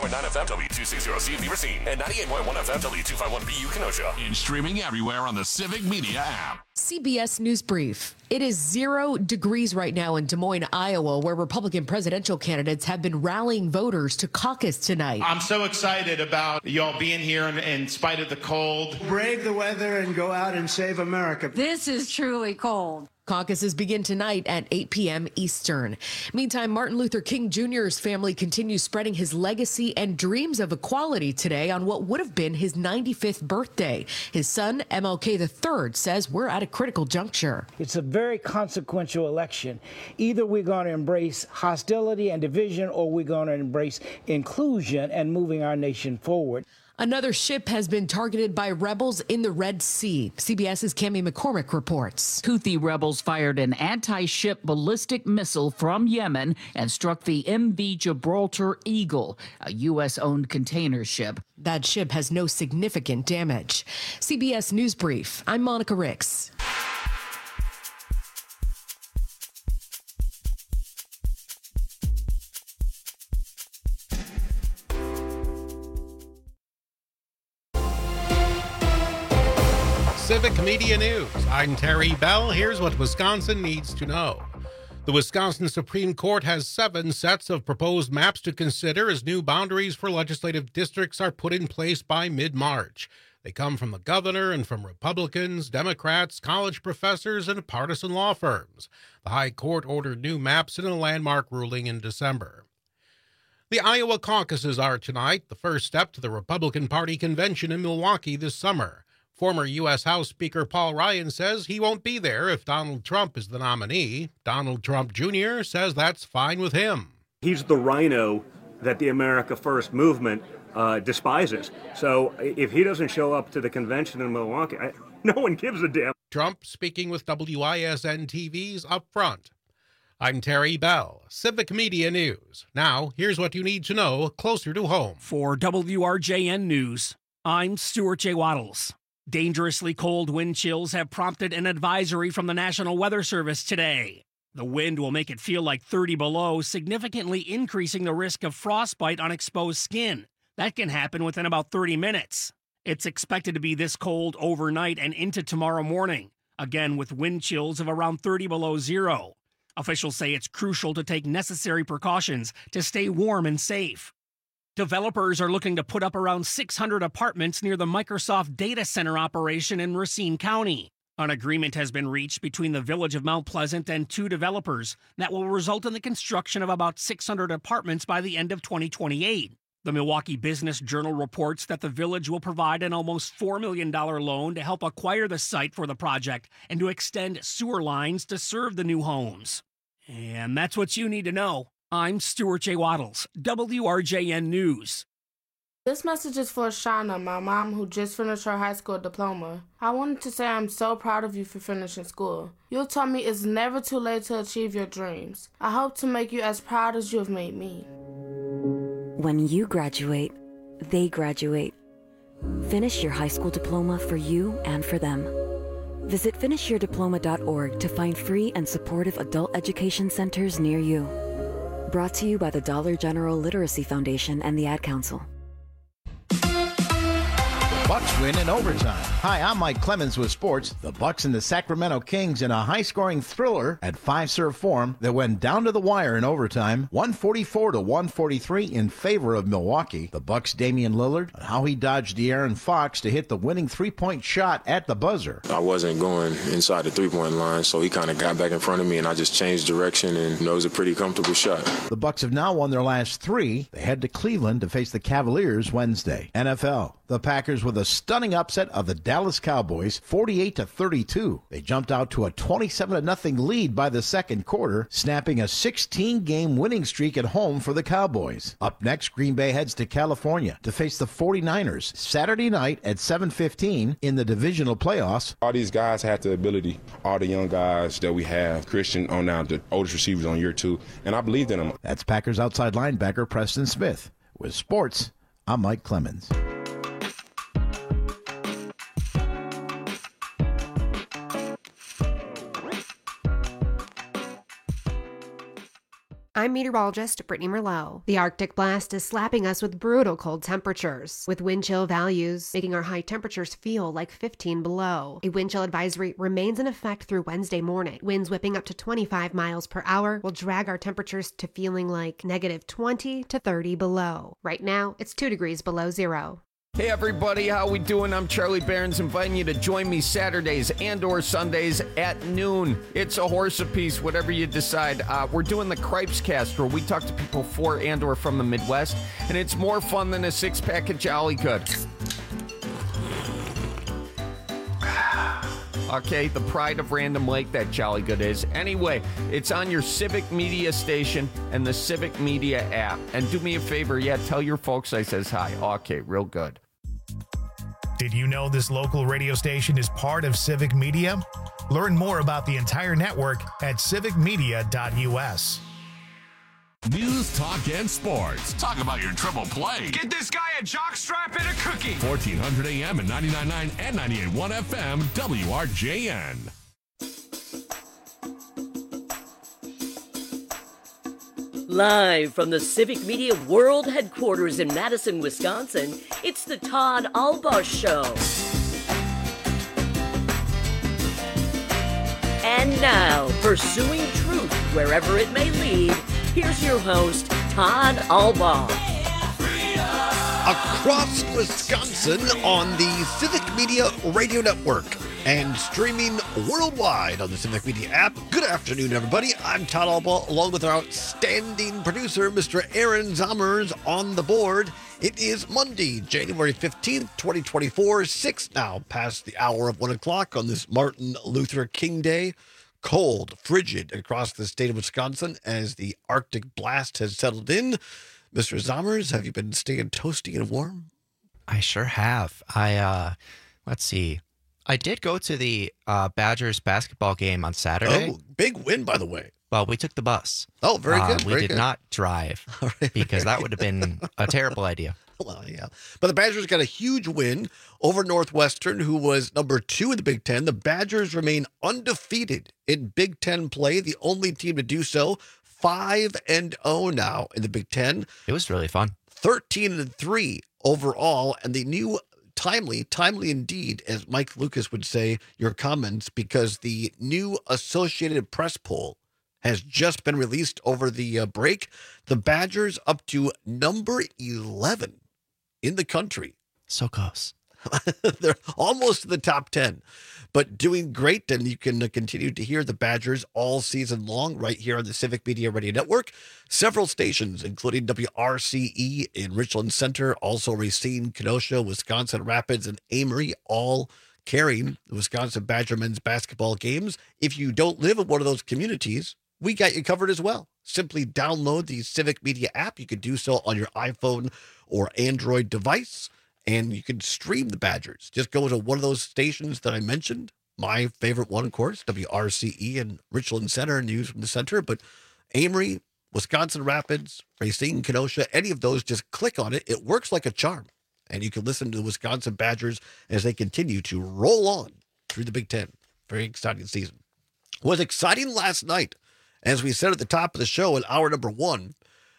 FM W260C Beaver Scene and 98.1 FM W251BU Kenosha. And streaming everywhere on the Civic Media app. CBS News Brief. It is 0 degrees right now in Des Moines, Iowa, where Republican presidential candidates have been rallying voters to caucus tonight. I'm so excited about y'all being here in spite of the cold. Brave the weather and go out and save America. This is truly cold. Caucuses begin tonight at 8 p.m. Eastern. Meantime, Martin Luther King Jr.'s family continues spreading his legacy and dreams of equality today on what would have been his 95th birthday. His son, MLK III, says we're at a critical juncture. It's a very consequential election. Either we're going to embrace hostility and division, or we're going to embrace inclusion and moving our nation forward. Another ship has been targeted by rebels in the Red Sea. CBS's Cami McCormick reports. Houthi rebels fired an anti-ship ballistic missile from Yemen and struck the MV Gibraltar Eagle, a U.S.-owned container ship. That ship has no significant damage. CBS News Brief. I'm Monica Ricks. Civic Media News. I'm Terry Bell. Here's what Wisconsin needs to know. The Wisconsin Supreme Court has 7 sets of proposed maps to consider as new boundaries for legislative districts are put in place by mid-March. They come from the governor and from Republicans, Democrats, college professors, and partisan law firms. The High Court ordered new maps in a landmark ruling in December. The Iowa caucuses are tonight, the first step to the Republican Party convention in Milwaukee this summer. Former U.S. House Speaker Paul Ryan says he won't be there if Donald Trump is the nominee. Donald Trump Jr. says that's fine with him. He's the rhino that the America First movement despises. So if he doesn't show up to the convention in Milwaukee, no one gives a damn. Trump speaking with WISN TV's Up Front. I'm Terry Bell, Civic Media News. Now, here's what you need to know closer to home. For WRJN News, I'm Stuart J. Waddles. Dangerously cold wind chills have prompted an advisory from the National Weather Service today. The wind will make it feel like 30 below, significantly increasing the risk of frostbite on exposed skin. That can happen within about 30 minutes. It's expected to be this cold overnight and into tomorrow morning, again with wind chills of around 30 below zero. Officials say it's crucial to take necessary precautions to stay warm and safe. Developers are looking to put up around 600 apartments near the Microsoft data center operation in Racine County. An agreement has been reached between the Village of Mount Pleasant and 2 developers that will result in the construction of about 600 apartments by the end of 2028. The Milwaukee Business Journal reports that the village will provide an almost $4 million loan to help acquire the site for the project and to extend sewer lines to serve the new homes. And that's what you need to know. I'm Stuart J. Waddles, WRJN News. This message is for Shauna, my mom, who just finished her high school diploma. I wanted to say I'm so proud of you for finishing school. You taught me it's never too late to achieve your dreams. I hope to make you as proud as you have made me. When you graduate, they graduate. Finish your high school diploma for you and for them. Visit finishyourdiploma.org to find free and supportive adult education centers near you. Brought to you by the Dollar General Literacy Foundation and the Ad Council. Bucks win in overtime. Hi, I'm Mike Clemens with sports. The Bucks and the Sacramento Kings in a high-scoring thriller at 5-serve form that went down to the wire in overtime, 144-143 in favor of Milwaukee. The Bucks' Damian Lillard and how he dodged De'Aaron Fox to hit the winning three-point shot at the buzzer. I wasn't going inside the three-point line, so he kind of got back in front of me, and I just changed direction, and it was a pretty comfortable shot. The Bucks have now won their last 3. They head to Cleveland to face the Cavaliers Wednesday. NFL. The Packers with a stunning upset of the Dallas Cowboys, 48-32. They jumped out to a 27-0 lead by the second quarter, snapping a 16-game winning streak at home for the Cowboys. Up next, Green Bay heads to California to face the 49ers Saturday night at 7:15 in the divisional playoffs. All these guys have the ability, all the young guys that we have, Christian on now, the oldest receivers on year 2, and I believed in them. That's Packers outside linebacker Preston Smith. With sports, I'm Mike Clemens. I'm meteorologist Brittany Merlot. The Arctic blast is slapping us with brutal cold temperatures, with wind chill values making our high temperatures feel like 15 below. A wind chill advisory remains in effect through Wednesday morning. Winds whipping up to 25 miles per hour will drag our temperatures to feeling like negative 20 to 30 below. Right now, it's 2 degrees below zero. Hey everybody, how we doing? I'm Charlie Barons, inviting you to join me Saturdays and or Sundays at noon. It's a horse apiece, whatever you decide. We're doing the Cripes Cast, where we talk to people for and or from the Midwest, and it's more fun than a six-pack of Jolly Good. Okay, the pride of Random Lake, that Jolly Good is. Anyway, it's on your Civic Media station and the Civic Media app. And do me a favor, tell your folks I says hi. Okay, real good. Did you know this local radio station is part of Civic Media? Learn more about the entire network at civicmedia.us. News, talk, and sports. Talk about your triple play. Get this guy a jockstrap and a cookie. 1400 AM and 99.9 and 98.1 FM, WRJN. Live from the Civic Media World Headquarters in Madison, Wisconsin, it's the Todd Albaugh Show. And now, pursuing truth wherever it may lead, here's your host, Todd Albaugh. Across Wisconsin on the Civic Media Radio Network and streaming worldwide on the Civic Media app. Good afternoon, everybody. I'm Todd Albaugh, along with our outstanding producer, Mr. Aaron Zommers, on the board. It is Monday, January 15th, 2024, 6 now past the hour of 1 o'clock on this Martin Luther King Day. Cold, frigid across the state of Wisconsin as the Arctic blast has settled in. Mr. Zommers, have you been staying toasty and warm? I sure have. Let's see. I did go to the Badgers basketball game on Saturday. Oh, big win, by the way. Well, we took the bus. Oh, very good. We did not drive because that would have been a terrible idea. Well, yeah. But the Badgers got a huge win over Northwestern, who was number 2 in the Big Ten. The Badgers remain undefeated in Big Ten play, the only team to do so. 5-0 now in the Big Ten. It was really fun. 13-3 overall, and the new timely indeed, as Mike Lucas would say, your comments, because the new Associated Press poll has just been released over the break. The Badgers up to number 11 in the country. So close. They're almost in the top 10, but doing great. And you can continue to hear the Badgers all season long right here on the Civic Media Radio Network. Several stations, including WRCE in Richland Center, also Racine, Kenosha, Wisconsin Rapids, and Amory, all carrying the Wisconsin Badger men's basketball games. If you don't live in one of those communities, we got you covered as well. Simply download the Civic Media app. You can do so on your iPhone or Android device, and you can stream the Badgers. Just go to one of those stations that I mentioned. My favorite one, of course, WRCE in Richland Center, news from the center. But Amory, Wisconsin Rapids, Racine, Kenosha, any of those, just click on it. It works like a charm. And you can listen to the Wisconsin Badgers as they continue to roll on through the Big Ten. Very exciting season. Was exciting last night. As we said at the top of the show in hour number 1,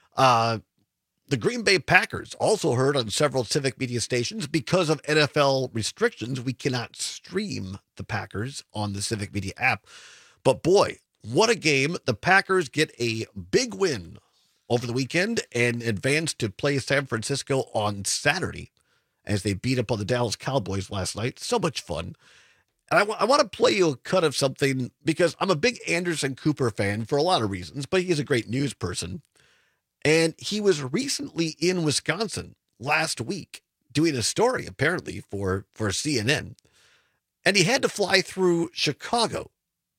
the Green Bay Packers, also heard on several Civic Media stations. Because of NFL restrictions, we cannot stream the Packers on the Civic Media app. But boy, what a game. The Packers get a big win over the weekend and advance to play San Francisco on Saturday as they beat up on the Dallas Cowboys last night. So much fun. And I want to play you a cut of something because I'm a big Anderson Cooper fan for a lot of reasons, but he's a great news person. And he was recently in Wisconsin last week doing a story, apparently, for CNN. And he had to fly through Chicago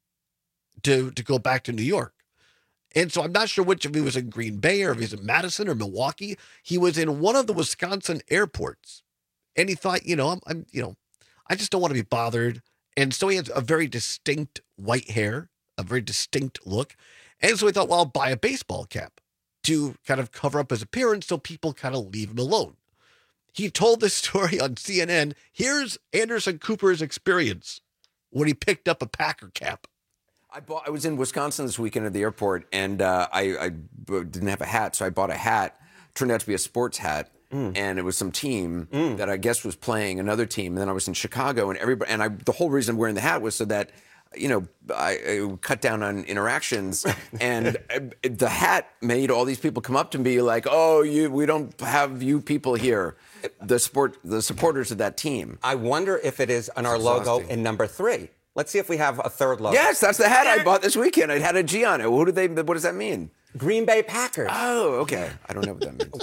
to go back to New York. And so I'm not sure which, if he was in Green Bay or if he's in Madison or Milwaukee. He was in one of the Wisconsin airports. And he thought, I just don't want to be bothered. And so he has a very distinct white hair, a very distinct look. And so he thought, well, I'll buy a baseball cap to kind of cover up his appearance so people kind of leave him alone. He told this story on CNN. Here's Anderson Cooper's experience when he picked up a Packer cap. I was in Wisconsin this weekend at the airport, and I didn't have a hat, so I bought a hat. Turned out to be a sports hat, and it was some team that I guess was playing another team. And then I was in Chicago, and the whole reason I'm wearing the hat was so that, I cut down on interactions, and the hat made all these people come up to me like, "Oh, we don't have you people here." The supporters of that team. I wonder if it is on our logo in number 3. Let's see if we have a third logo. Yes, that's the hat I bought this weekend. It had a G on it. What does that mean? Green Bay Packers. Oh, okay. I don't know what that means.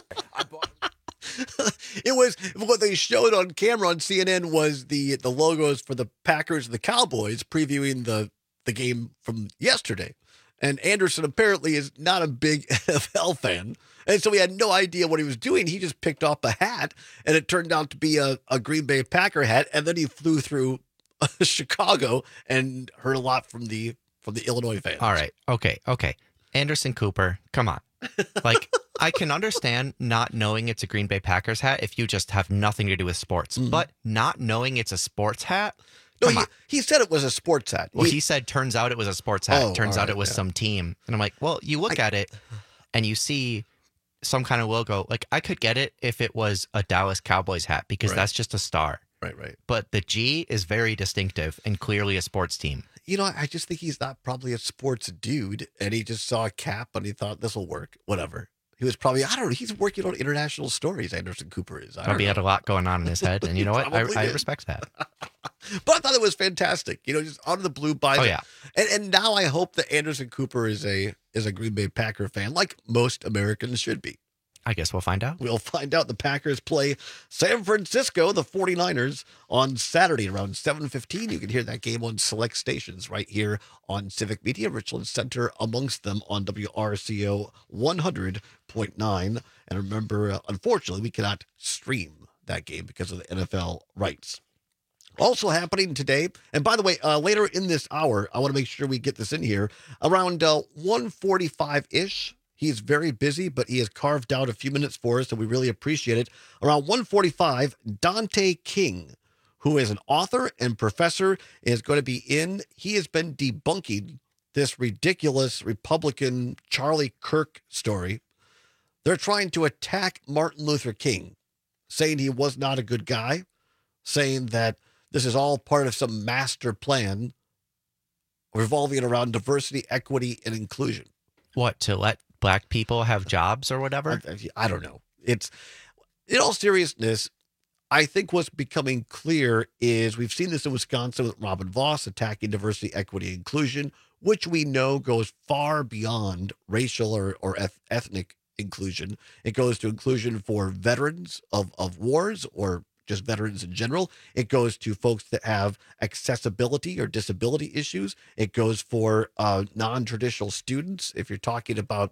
It was what they showed on camera on CNN was the logos for the Packers and the Cowboys previewing the game from yesterday. And Anderson apparently is not a big NFL fan. And so he had no idea what he was doing. He just picked up a hat, and it turned out to be a Green Bay Packer hat. And then he flew through Chicago and heard a lot from the Illinois fans. All right. Okay. Anderson Cooper, come on. Like, I can understand not knowing it's a Green Bay Packers hat if you just have nothing to do with sports. But not knowing it's a sports hat? No, he said it was a sports hat. Well, he said, turns out it was a sports hat. Turns out it was some team. And I'm like, well, you look at it and you see some kind of logo. Like, I could get it if it was a Dallas Cowboys hat because that's just a star. Right. But the G is very distinctive and clearly a sports team. I just think he's not probably a sports dude, and he just saw a cap and he thought this will work. Whatever. He was probably, I don't know, he's working on international stories, Anderson Cooper is. Probably had a lot going on in his head, and you know what? I respect that. But I thought it was fantastic, just out of the blue by yeah. And now I hope that Anderson Cooper is a Green Bay Packer fan, like most Americans should be. I guess we'll find out. We'll find out. The Packers play San Francisco, the 49ers, on Saturday around 7:15. You can hear that game on select stations right here on Civic Media, Richland Center amongst them on WRCO 100.9. And remember, unfortunately, we cannot stream that game because of the NFL rights. Also happening today, and by the way, later in this hour, I want to make sure we get this in here, around 1:45-ish. He's very busy, but he has carved out a few minutes for us, and we really appreciate it. Around 1:45, Dante King, who is an author and professor, is going to be in. He has been debunking this ridiculous Republican Charlie Kirk story. They're trying to attack Martin Luther King, saying he was not a good guy, saying that this is all part of some master plan revolving around diversity, equity, and inclusion. What, to let black people have jobs or whatever? I don't know. It's, in all seriousness, I think what's becoming clear is we've seen this in Wisconsin with Robin Voss attacking diversity, equity, and inclusion, which we know goes far beyond racial or ethnic inclusion. It goes to inclusion for veterans of wars or just veterans in general. It goes to folks that have accessibility or disability issues. It goes for non-traditional students, if you're talking about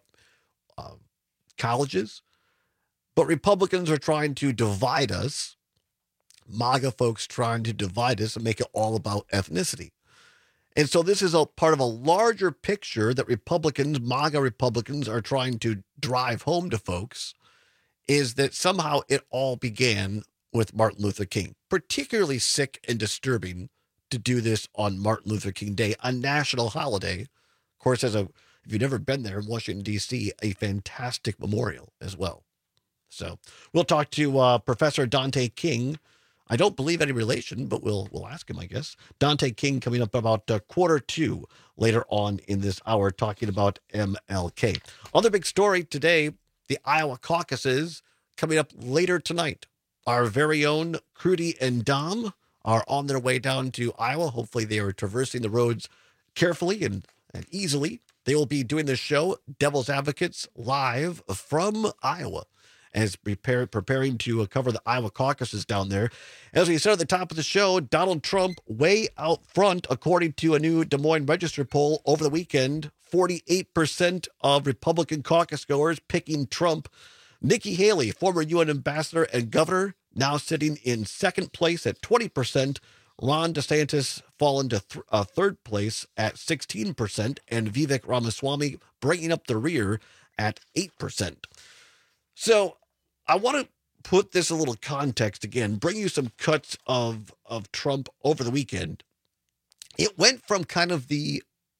colleges. But Republicans are trying to divide us. MAGA folks trying to divide us and make it all about ethnicity. And so this is a part of a larger picture that Republicans, MAGA Republicans, are trying to drive home to folks, is that somehow it all began with Martin Luther King. Particularly sick and disturbing to do this on Martin Luther King Day, a national holiday. Of course, if you've never been there in Washington, D.C., a fantastic memorial as well. So we'll talk to Professor Dante King. I don't believe any relation, but we'll ask him, I guess. Dante King coming up about 1:45 later on in this hour, talking about MLK. Other big story today, the Iowa caucuses coming up later tonight. Our very own Crudy and Dom are on their way down to Iowa. Hopefully they are traversing the roads carefully and easily. They will be doing this show, Devil's Advocates, live from Iowa, as preparing to cover the Iowa caucuses down there. As we said at the top of the show, Donald Trump way out front, according to a new Des Moines Register poll over the weekend. 48% of Republican caucus goers picking Trump. Nikki Haley, former UN ambassador and governor, now sitting in second place at 20%. Ron DeSantis fallen to third place at 16%, and Vivek Ramaswamy bringing up the rear at 8%. So I want to put this a little context again, bring you some cuts of Trump over the weekend. It went from kind of the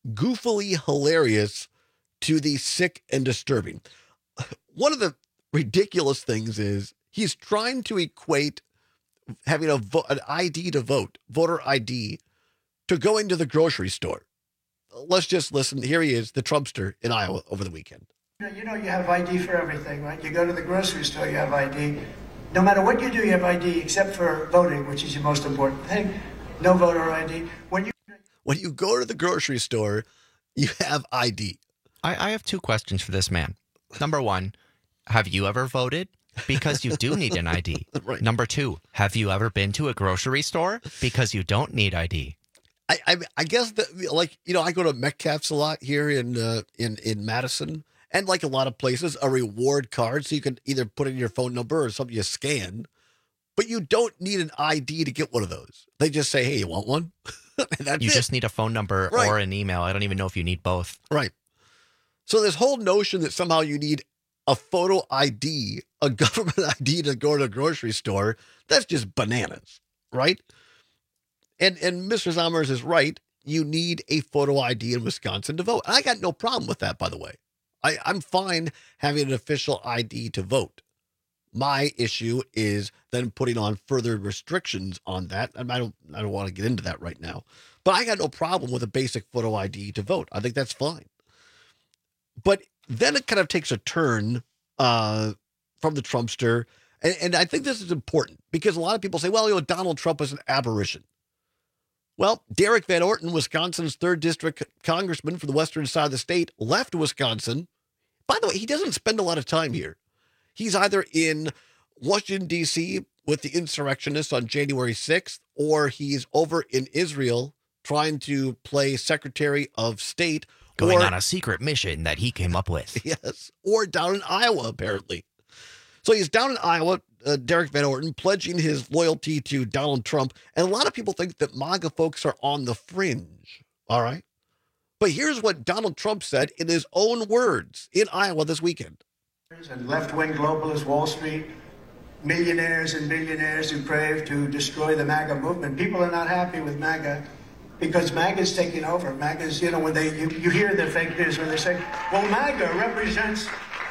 goofily hilarious to the sick and disturbing. One of the ridiculous things is he's trying to equate having an ID to vote, voter ID, to going to the grocery store. Let's just listen. Here he is, the Trumpster in Iowa over the weekend. You have ID for everything, right? You go to the grocery store, you have ID. No matter what you do, you have ID, except for voting, which is your most important thing. No voter ID. When you go to the grocery store, you have ID. I have two questions for this man. Number one, have you ever voted? Because you do need an ID. Right. Number two, have you ever been to a grocery store? Because you don't need ID. I guess that, like, I go to Metcalf's a lot here in Madison, and like a lot of places, a reward card, so you can either put in your phone number or something you scan, but you don't need an ID to get one of those. They just say, hey, you want one? You just need a phone number or an email. I don't even know if you need both. Right. So this whole notion that somehow you need a photo ID, a government ID to go to the grocery store, that's just bananas, right? And Mr. Zommers is right. You need a photo ID in Wisconsin to vote. I got no problem with that, by the way. I'm fine having an official ID to vote. My issue is then putting on further restrictions on that. And I don't want to get into that right now. But I got no problem with a basic photo ID to vote. I think that's fine. But then it kind of takes a turn from the Trumpster. And I think this is important because a lot of people say, well, Donald Trump is an aberration. Well, Derek Van Orton, Wisconsin's 3rd District congressman for the western side of the state, left Wisconsin. By the way, he doesn't spend a lot of time here. He's either in Washington, D.C. with the insurrectionists on January 6th, or he's over in Israel trying to play Secretary of State. Going on a secret mission that he came up with. Yes, or down in Iowa, apparently. So he's down in Iowa, Derek Van Orton, pledging his loyalty to Donald Trump. And a lot of people think that MAGA folks are on the fringe, all right? But here's what Donald Trump said in his own words in Iowa this weekend. And left-wing globalists, Wall Street, millionaires and billionaires who crave to destroy the MAGA movement. People are not happy with MAGA because MAGA is taking over. MAGA is, when you hear the fake news when they say, well, MAGA represents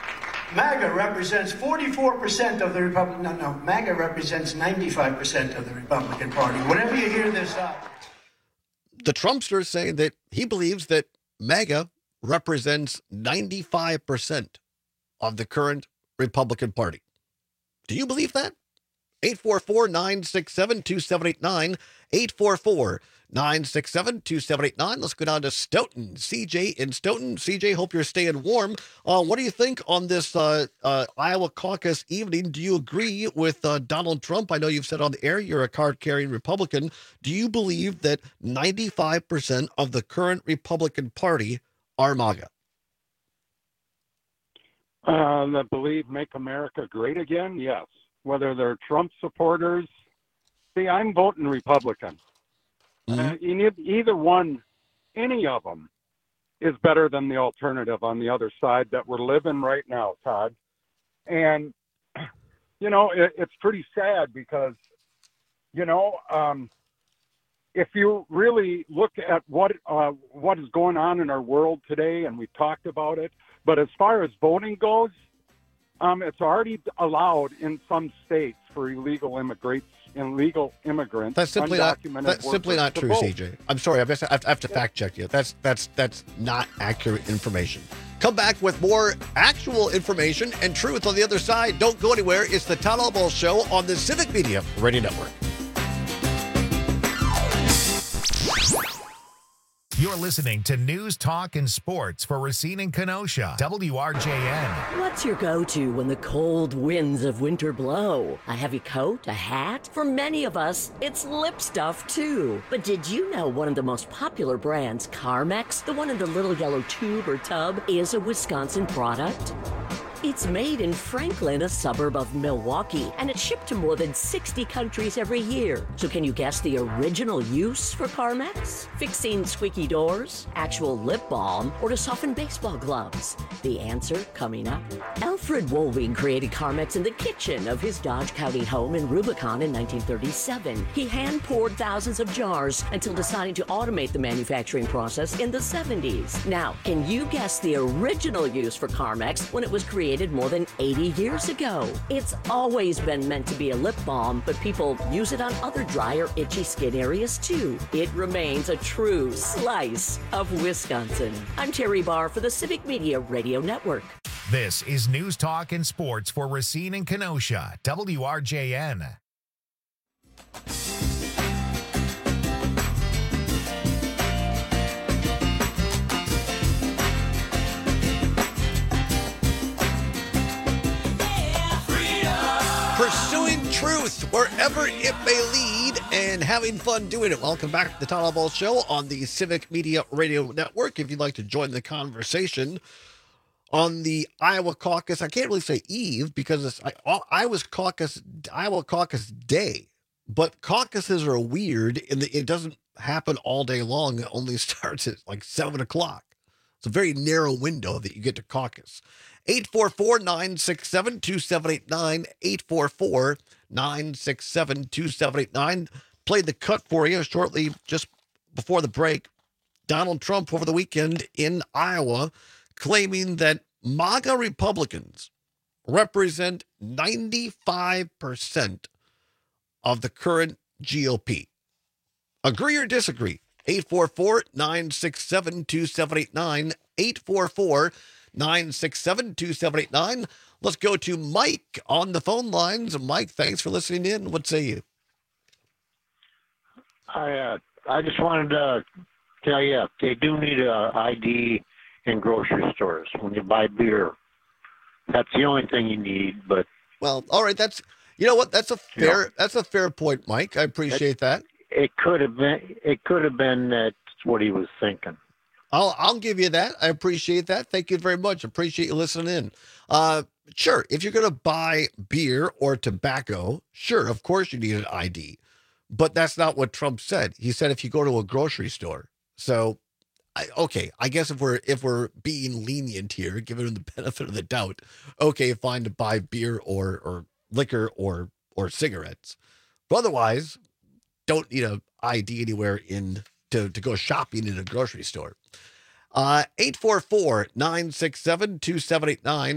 44% of the Republican. No, MAGA represents 95% of the Republican Party. Whenever you hear this up. The Trumpster is saying that he believes that MAGA represents 95% of the current Republican Party. Do you believe that? 844-967-2789. 844-967-2789. Let's go down to Stoughton. CJ in Stoughton. CJ, hope you're staying warm. What do you think on this Iowa caucus evening? Do you agree with Donald Trump? I know you've said on the air you're a card-carrying Republican. Do you believe that 95% of the current Republican Party are MAGA? That believe make America great again? Yes. Whether they're Trump supporters. See, I'm voting Republican. Either one, any of them, is better than the alternative on the other side that we're living right now, Todd. And, it's pretty sad because, if you really look at what is going on in our world today, and we talked about it, but as far as voting goes, it's already allowed in some states for illegal immigrants. That's simply not true, CJ. I'm sorry, I have to fact check you. That's not accurate information. Come back with more actual information and truth on the other side. Don't go anywhere. It's the Todd Albaugh Show on the Civic Media Radio Network. You're listening to News, Talk, and Sports for Racine and Kenosha, WRJN. What's your go-to when the cold winds of winter blow? A heavy coat? A hat? For many of us, it's lip stuff, too. But did you know one of the most popular brands, Carmex, the one in the little yellow tube or tub, is a Wisconsin product? It's made in Franklin, a suburb of Milwaukee, and it's shipped to more than 60 countries every year. So can you guess the original use for Carmex? Fixing squeaky doors, actual lip balm, or to soften baseball gloves? The answer coming up. Alfred Wolving created Carmex in the kitchen of his Dodge County home in Rubicon in 1937. He hand-poured thousands of jars until deciding to automate the manufacturing process in the 70s. Now, can you guess the original use for Carmex when it was created more than 80 years ago? It's always been meant to be a lip balm, but people use it on other dry or itchy skin areas too. It remains a true slice of Wisconsin. I'm Terry Barr for the Civic Media Radio Network. This is News Talk and Sports for Racine and Kenosha, WRJN. Pursuing truth wherever it may lead and having fun doing it. Welcome back to the Todd Ball Show on the Civic Media Radio Network. If you'd like to join the conversation on the Iowa caucus, I can't really say eve because it's Iowa caucus day, but caucuses are weird in that it doesn't happen all day long. It only starts at like 7 o'clock. It's a very narrow window that you get to caucus. 844-967-2789, 844-967-2789. Played the cut for you shortly just before the break. Donald Trump over the weekend in Iowa claiming that MAGA Republicans represent 95% of the current GOP. Agree or disagree? 844-967-2789, 844-967-2789. Let's go to Mike on the phone lines. Mike, thanks for listening in. What say you? I just wanted to tell you, they do need a ID in grocery stores when you buy beer. That's the only thing you need. But well, all right, that's that's a fair point, Mike. I appreciate that. It could have been that's what he was thinking. I'll give you that. I appreciate that. Thank you very much. Appreciate you listening in. Sure, if you're going to buy beer or tobacco, sure, of course you need an ID. But that's not what Trump said. He said if you go to a grocery store. So, I guess if we're being lenient here, giving him the benefit of the doubt, okay, fine to buy beer or liquor or cigarettes. But otherwise, don't need an ID anywhere to go shopping in a grocery store. 844-967-2789,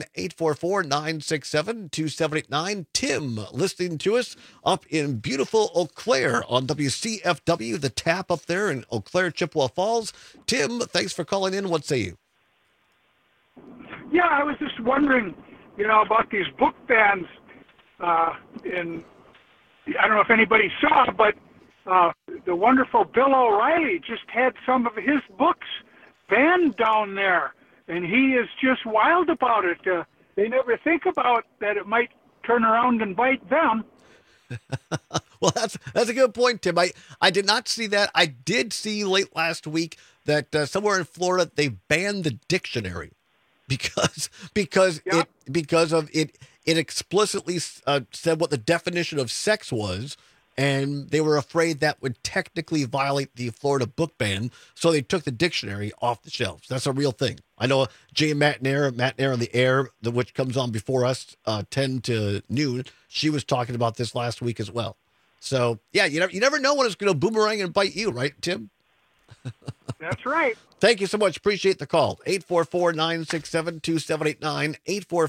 844-967-2789. Tim listening to us up in beautiful Eau Claire on WCFW, the tap up there in Eau Claire, Chippewa Falls. Tim, thanks for calling in. What say you? Yeah, I was just wondering, about these book bans I don't know if anybody saw, but the wonderful Bill O'Reilly just had some of his books banned down there, and he is just wild about it. They never think about that it might turn around and bite them. Well, that's a good point, Tim. I did not see that. I did see late last week that somewhere in Florida they banned the dictionary because it explicitly said what the definition of sex was. And they were afraid that would technically violate the Florida book ban, so they took the dictionary off the shelves. That's a real thing. I know Jay McNair on the air, which comes on before us, 10 to noon, she was talking about this last week as well. So, yeah, you never know when it's going to boomerang and bite you, right, Tim? That's right. Thank you so much. Appreciate the call. 844-967-2789,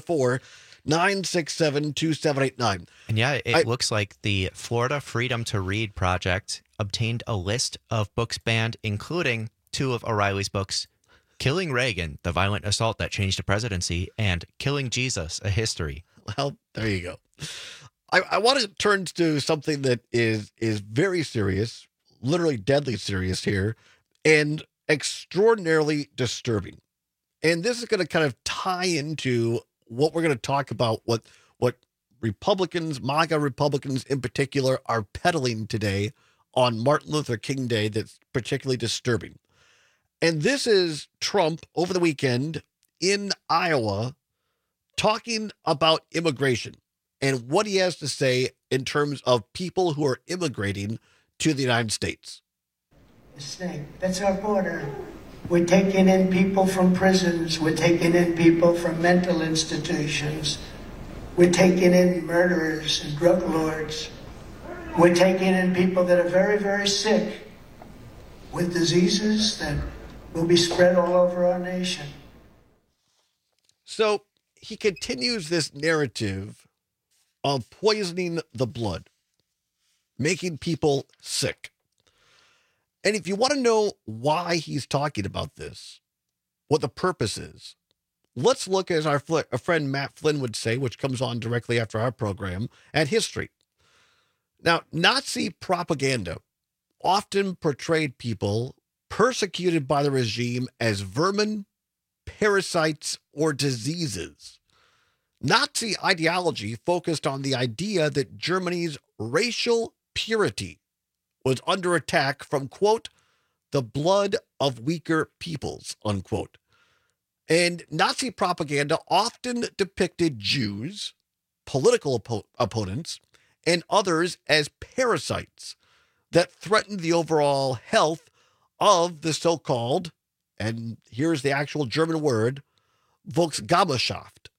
844-967-2789. And yeah, it looks like the Florida Freedom to Read Project obtained a list of books banned, including two of O'Reilly's books, Killing Reagan, The Violent Assault That Changed the Presidency, and Killing Jesus, A History. Well, there you go. I want to turn to something that is very serious, literally deadly serious here, and extraordinarily disturbing. And this is going to kind of tie into what we're going to talk about, what Republicans, MAGA Republicans in particular, are peddling today on Martin Luther King Day that's particularly disturbing. And this is Trump over the weekend in Iowa talking about immigration and what he has to say in terms of people who are immigrating to the United States. The snake, that's our border. We're taking in people from prisons. We're taking in people from mental institutions. We're taking in murderers and drug lords. We're taking in people that are very, very sick with diseases that will be spread all over our nation. So he continues this narrative of poisoning the blood, making people sick. And if you want to know why he's talking about this, what the purpose is, let's look, as our friend Matt Flynn would say, which comes on directly after our program, at history. Now, Nazi propaganda often portrayed people persecuted by the regime as vermin, parasites, or diseases. Nazi ideology focused on the idea that Germany's racial purity was under attack from, quote, the blood of weaker peoples, unquote. And Nazi propaganda often depicted Jews, political opponents, and others as parasites that threatened the overall health of the so-called, and here's the actual German word, Volksgemeinschaft.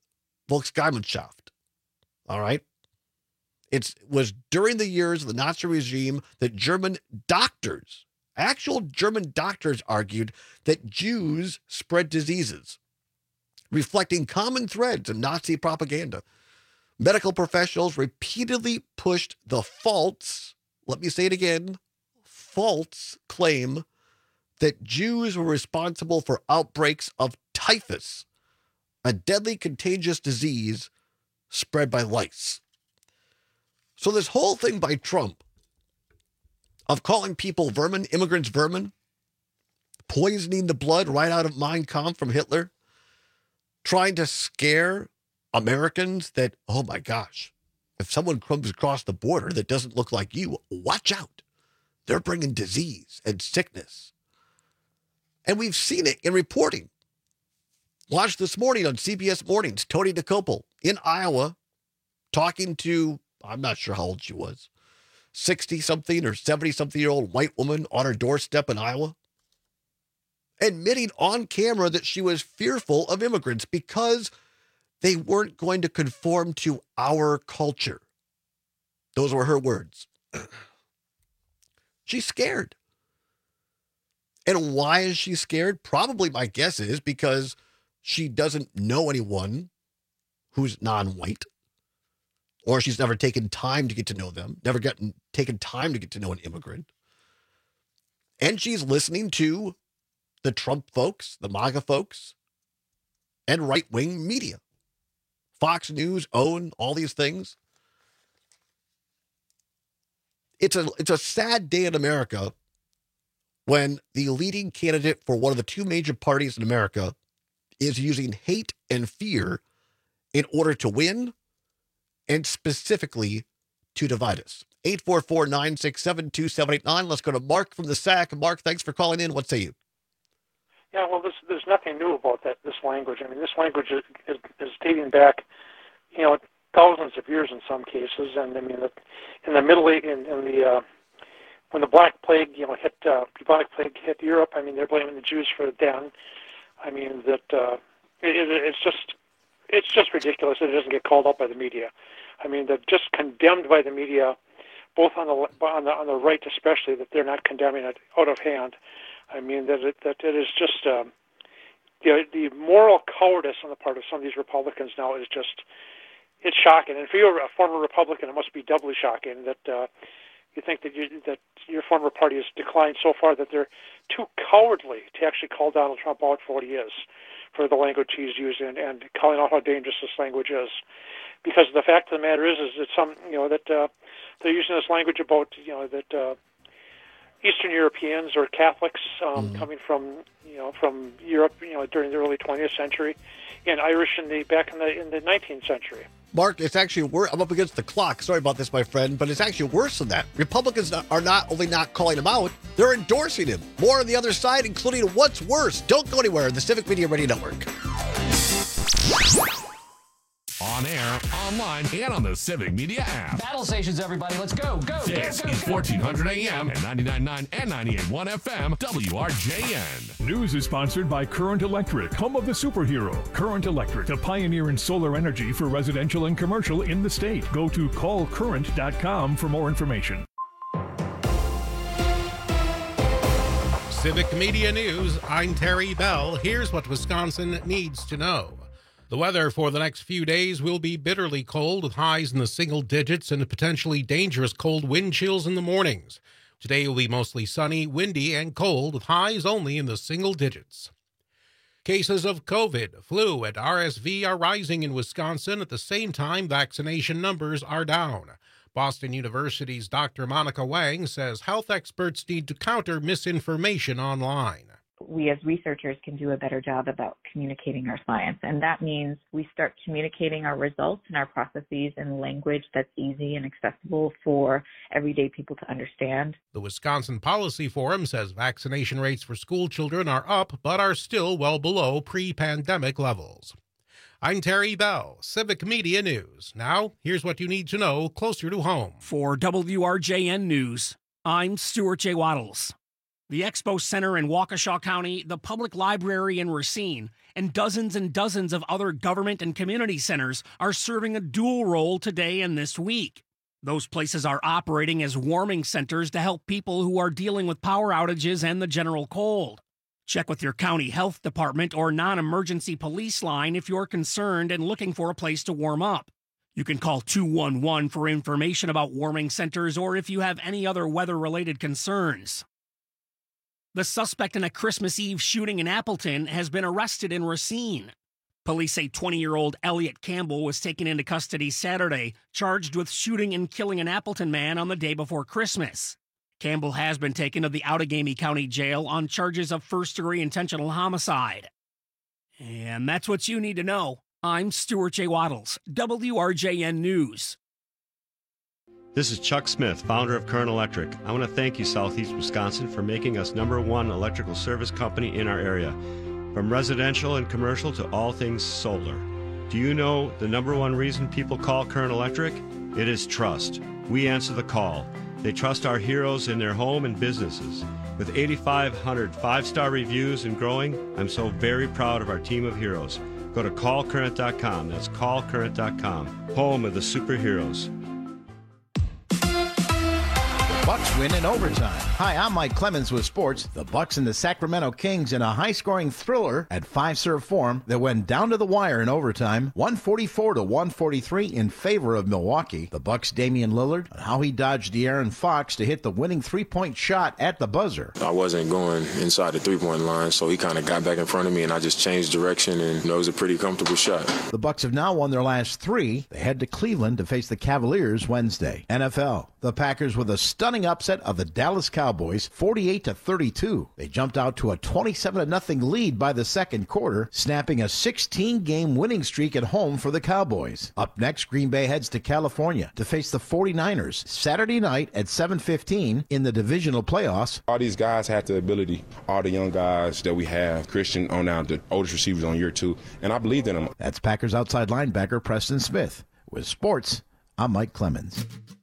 All right? It was during the years of the Nazi regime that German doctors, actual German doctors, argued that Jews spread diseases, reflecting common threads in Nazi propaganda. Medical professionals repeatedly pushed the false, let me say it again, false claim that Jews were responsible for outbreaks of typhus, a deadly contagious disease spread by lice. So this whole thing by Trump of calling people vermin, immigrants vermin, poisoning the blood right out of Mein Kampf from Hitler, trying to scare Americans that, oh my gosh, if someone comes across the border that doesn't look like you, watch out. They're bringing disease and sickness. And we've seen it in reporting. Watched this morning on CBS Mornings, Tony DeCopel in Iowa talking to, I'm not sure how old she was, 60-something or 70-something-year-old white woman on her doorstep in Iowa, admitting on camera that she was fearful of immigrants because they weren't going to conform to our culture. Those were her words. She's scared. And why is she scared? Probably my guess is because she doesn't know anyone who's non-white, or she's never taken time to get to know them, never taken time to get to know an immigrant. And she's listening to the Trump folks, the MAGA folks, and right-wing media. Fox News, OWN, all these things. It's a sad day in America when the leading candidate for one of the two major parties in America is using hate and fear in order to win and specifically to divide us. 844-967-2789. Let's go to Mark from the SAC. Mark, thanks for calling in. What say you? Yeah, well, there's nothing new about this language. I mean, this language is dating back, thousands of years in some cases. And I mean, in the Middle East, when the Black Plague, hit Europe, I mean, they're blaming the Jews for it then. I mean, it's just ridiculous that it doesn't get called out by the media. I mean, they're just condemned by the media, both on the right especially, that they're not condemning it out of hand. I mean, that it is just the moral cowardice on the part of some of these Republicans now is just, it's shocking. And if you're a former Republican, it must be doubly shocking that you think that your former party has declined so far that they're too cowardly to actually call Donald Trump out for what he is, for the language he's using, and calling out how dangerous this language is. Because the fact of the matter is that that they're using this language about that Eastern Europeans or Catholics coming from Europe during the early 20th century, and Irish back in the 19th century. Mark, it's actually I'm up against the clock. Sorry about this, my friend, but it's actually worse than that. Republicans are not only not calling him out, they're endorsing him. More on the other side, including what's worse. Don't go anywhere. The Civic Media Radio Network. online, and on the Civic Media app. Battle stations, everybody. Let's go. This is 1400 AM and 99.9 and 98.1 FM, WRJN. News is sponsored by Current Electric, home of the superhero. Current Electric, the pioneer in solar energy for residential and commercial in the state. Go to callcurrent.com for more information. Civic Media News, I'm Terry Bell. Here's what Wisconsin needs to know. The weather for the next few days will be bitterly cold with highs in the single digits and potentially dangerous cold wind chills in the mornings. Today will be mostly sunny, windy, and cold with highs only in the single digits. Cases of COVID, flu, and RSV are rising in Wisconsin. At the same time, vaccination numbers are down. Boston University's Dr. Monica Wang says health experts need to counter misinformation online. We as researchers can do a better job about communicating our science, and that means we start communicating our results and our processes in language that's easy and accessible for everyday people to understand. The Wisconsin Policy Forum says vaccination rates for school children are up, but are still well below pre-pandemic levels. I'm Terry Bell, Civic Media News. Now, here's what you need to know closer to home. For WRJN News, I'm Stuart J. Waddles. The Expo Center in Waukesha County, the Public Library in Racine, and dozens of other government and community centers are serving a dual role today and this week. Those places are operating as warming centers to help people who are dealing with power outages and the general cold. Check with your county health department or non-emergency police line if you're concerned and looking for a place to warm up. You can call 211 for information about warming centers or if you have any other weather-related concerns. The suspect in a Christmas Eve shooting in Appleton has been arrested in Racine. Police say 20-year-old Elliot Campbell was taken into custody Saturday, charged with shooting and killing an Appleton man on the day before Christmas. Campbell has been taken to the Outagamie County Jail on charges of first-degree intentional homicide. And that's what you need to know. I'm Stuart J. Waddles, WRJN News. This is Chuck Smith, founder of Current Electric. I want to thank you, Southeast Wisconsin, for making us #1 electrical service company in our area. From residential and commercial to all things solar. Do you know the #1 reason people call Current Electric? It is trust. We answer the call. They trust our heroes in their home and businesses. With 8,500 5-star reviews and growing, I'm so very proud of our team of heroes. Go to callcurrent.com. That's callcurrent.com. Home of the superheroes. Bucks win in overtime. Hi, I'm Mike Clemens with sports. The Bucks and the Sacramento Kings in a high-scoring thriller at 5-serve form that went down to the wire in overtime, 144-143 in favor of Milwaukee. The Bucks' Damian Lillard and how he dodged De'Aaron Fox to hit the winning three-point shot at the buzzer. I wasn't going inside the three-point line, so he kind of got back in front of me, and I just changed direction, and it was a pretty comfortable shot. The Bucks have now won their last 3. They head to Cleveland to face the Cavaliers Wednesday. NFL. The Packers with a stunning upset of the Dallas Cowboys, 48-32. They jumped out to a 27-0 lead by the second quarter, snapping a 16-game winning streak at home for the Cowboys. Up next, Green Bay heads to California to face the 49ers Saturday night at 7:15 in the divisional playoffs. All these guys have the ability, all the young guys that we have, Christian on now, the oldest receivers on year 2, and I believed in them. That's Packers outside linebacker Preston Smith. With sports, I'm Mike Clemens.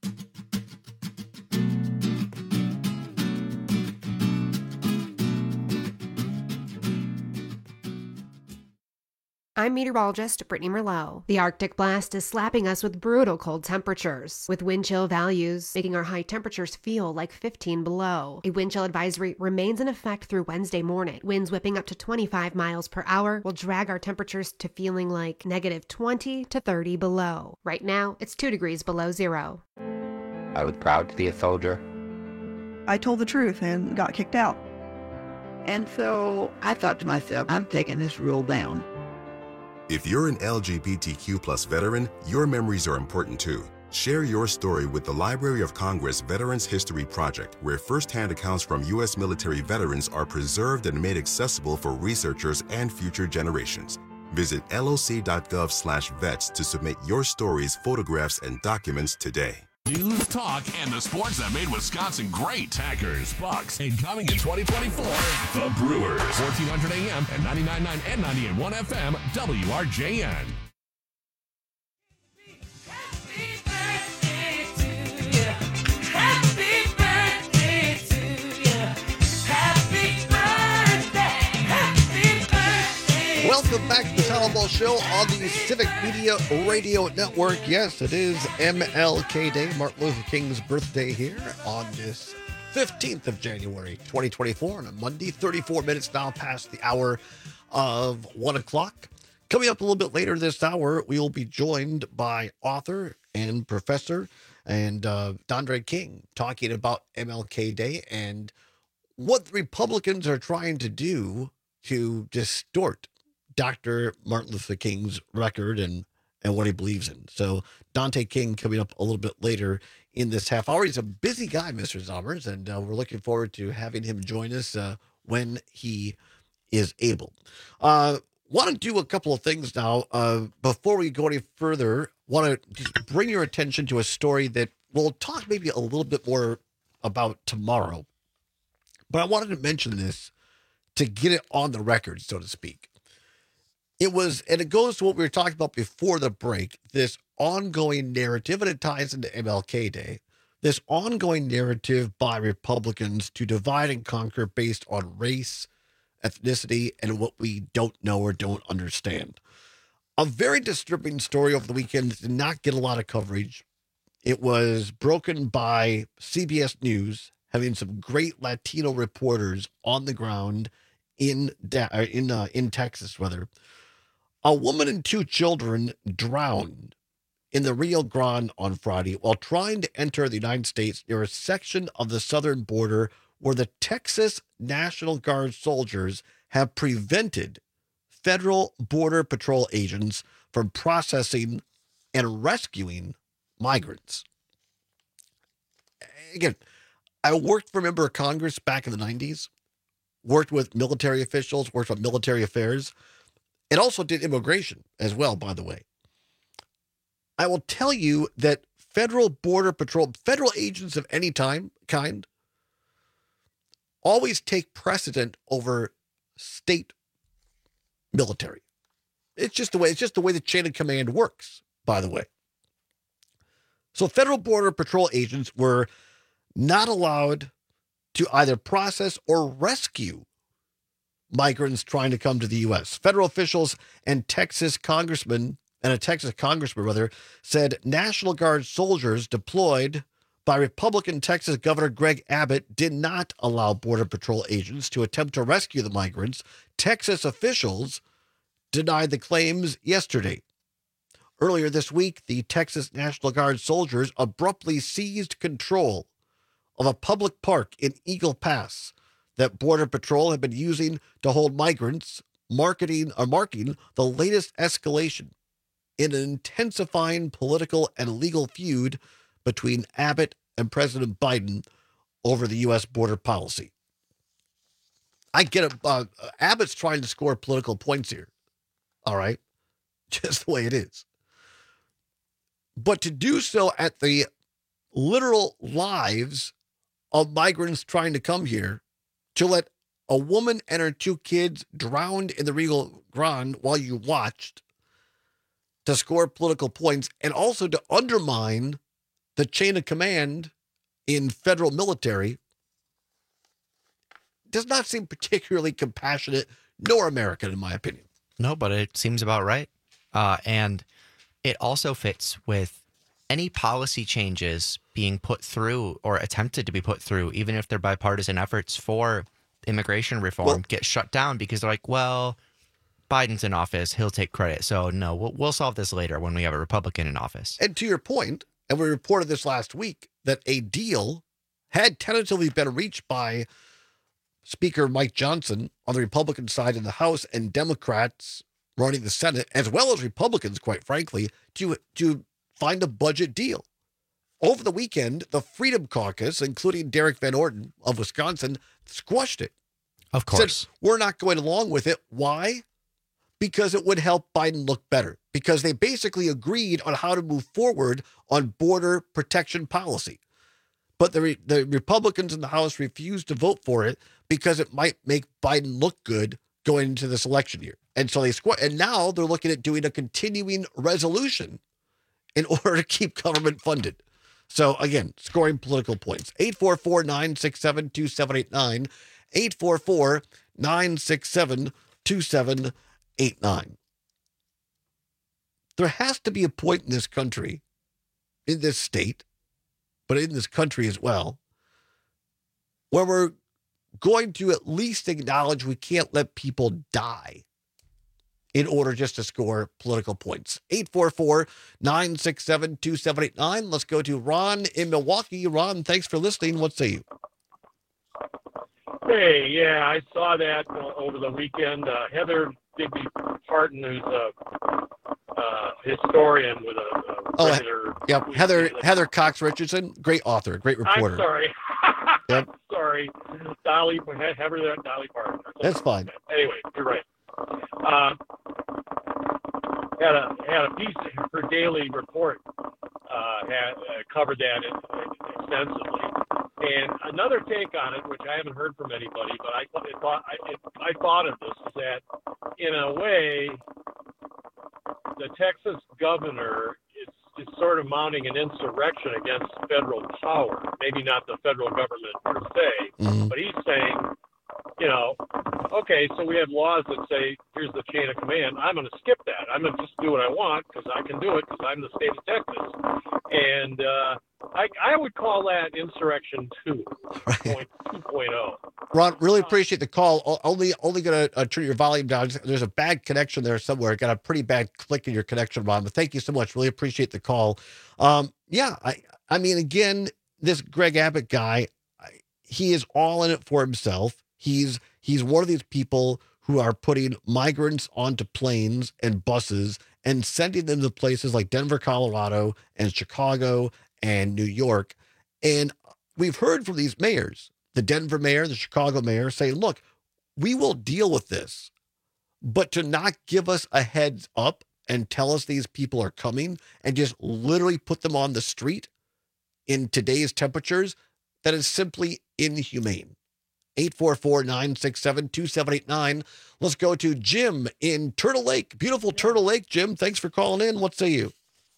I'm meteorologist Brittany Merlot. The Arctic blast is slapping us with brutal cold temperatures, with wind chill values making our high temperatures feel like 15 below. A wind chill advisory remains in effect through Wednesday morning. Winds whipping up to 25 miles per hour will drag our temperatures to feeling like negative 20 to 30 below. Right now, it's 2 degrees below zero. I was proud to be a soldier. I told the truth and got kicked out. And so I thought to myself, I'm taking this rule down. If you're an LGBTQ+ veteran, your memories are important too. Share your story with the Library of Congress Veterans History Project, where firsthand accounts from U.S. military veterans are preserved and made accessible for researchers and future generations. Visit loc.gov/vets to submit your stories, photographs, and documents today. News, talk, and the sports that made Wisconsin great. Packers, Bucks, and coming in 2024, the Brewers. 1400 AM and 99.9 and 98.1 FM, WRJN. Welcome back to the Tom Ball Show on the Civic Media Radio Network. Yes, it is MLK Day, Martin Luther King's birthday here on this 15th of January, 2024, on a Monday, 34 minutes now past the hour of 1 o'clock. Coming up a little bit later this hour, we will be joined by author and professor and Dondre King talking about MLK Day and what the Republicans are trying to do to distort Dr. Martin Luther King's record and what he believes in. So Dante King coming up a little bit later in this half hour. He's a busy guy, Mr. Zommers, and we're looking forward to having him join us when he is able. Want to do a couple of things now. Before we go any further, want to just bring your attention to a story that we'll talk maybe a little bit more about tomorrow. But I wanted to mention this to get it on the record, so to speak. It goes to what we were talking about before the break, this ongoing narrative, and it ties into MLK Day, this ongoing narrative by Republicans to divide and conquer based on race, ethnicity, and what we don't know or don't understand. A very disturbing story over the weekend that did not get a lot of coverage. It was broken by CBS News, having some great Latino reporters on the ground in Texas, rather. A woman and 2 children drowned in the Rio Grande on Friday while trying to enter the United States near a section of the southern border where the Texas National Guard soldiers have prevented federal Border Patrol agents from processing and rescuing migrants. Again, I worked for a member of Congress back in the 90s, worked with military officials, worked on military affairs, and also did immigration as well, by the way. I will tell you that federal Border Patrol, federal agents of any kind, always take precedent over state military. It's just the way the chain of command works, by the way. So federal Border Patrol agents were not allowed to either process or rescue migrants trying to come to the U.S. Federal officials and a Texas congressman, said National Guard soldiers deployed by Republican Texas Governor Greg Abbott did not allow Border Patrol agents to attempt to rescue the migrants. Texas officials denied the claims yesterday. Earlier this week, the Texas National Guard soldiers abruptly seized control of a public park in Eagle Pass that Border Patrol had been using to hold migrants, marking the latest escalation in an intensifying political and legal feud between Abbott and President Biden over the U.S. border policy. I get it. Abbott's trying to score political points here. All right. Just the way it is. But to do so at the literal lives of migrants trying to come here, to let a woman and her 2 kids drowned in the Rio Grande while you watched, to score political points, and also to undermine the chain of command in federal military, does not seem particularly compassionate nor American, in my opinion. No, but it seems about right. And it also fits with any policy changes being put through or attempted to be put through, even if they're bipartisan efforts for immigration reform, get shut down because they're like, well, Biden's in office, he'll take credit. So no, we'll solve this later when we have a Republican in office. And to your point, and we reported this last week, that a deal had tentatively been reached by Speaker Mike Johnson on the Republican side in the House and Democrats running the Senate, as well as Republicans, quite frankly, to find a budget deal. Over the weekend, the Freedom Caucus, including Derek Van Orden of Wisconsin, squashed it. Of course. Said, we're not going along with it. Why? Because it would help Biden look better. Because they basically agreed on how to move forward on border protection policy. But the Republicans in the House refused to vote for it because it might make Biden look good going into this election year. And so and now they're looking at doing a continuing resolution in order to keep government funded. So again, scoring political points. 844-967-2789, 844-967-2789. 2789. There has to be a point in this country, in this state, but in this country as well, where we're going to at least acknowledge we can't let people die in order just to score political points. 844-967-2789. Let's go to Ron in Milwaukee. Ron, thanks for listening. What say you? Hey, yeah, I saw that over the weekend. Heather Digby Parton, who's a historian with a regular... Yep, Heather Cox Richardson, great author, great reporter. I'm sorry. Yep. Sorry. Dolly Parton. That's fine. Anyway, you're right. Had a piece, her daily report covered that extensively. And another take on it, which I haven't heard from anybody, but I thought of this, is that in a way, the Texas governor is sort of mounting an insurrection against federal power. Maybe not the federal government per se, but he's saying, okay, so we have laws that say, here's the chain of command. I'm going to skip that. I'm going to just do what I want because I can do it because I'm the state of Texas. And I would call that Insurrection 2.0. Ron, really appreciate the call. Only going to turn your volume down. There's a bad connection there somewhere. Got a pretty bad click in your connection, Ron. But thank you so much. Really appreciate the call. I mean, again, this Greg Abbott guy, he is all in it for himself. He's one of these people who are putting migrants onto planes and buses and sending them to places like Denver, Colorado, and Chicago and New York. And we've heard from these mayors, the Denver mayor, the Chicago mayor, say, look, we will deal with this, but to not give us a heads up and tell us these people are coming and just literally put them on the street in today's temperatures, that is simply inhumane. 844-967-2789. Let's go to Jim in Turtle Lake. Beautiful Turtle Lake. Jim, thanks for calling in. What say you?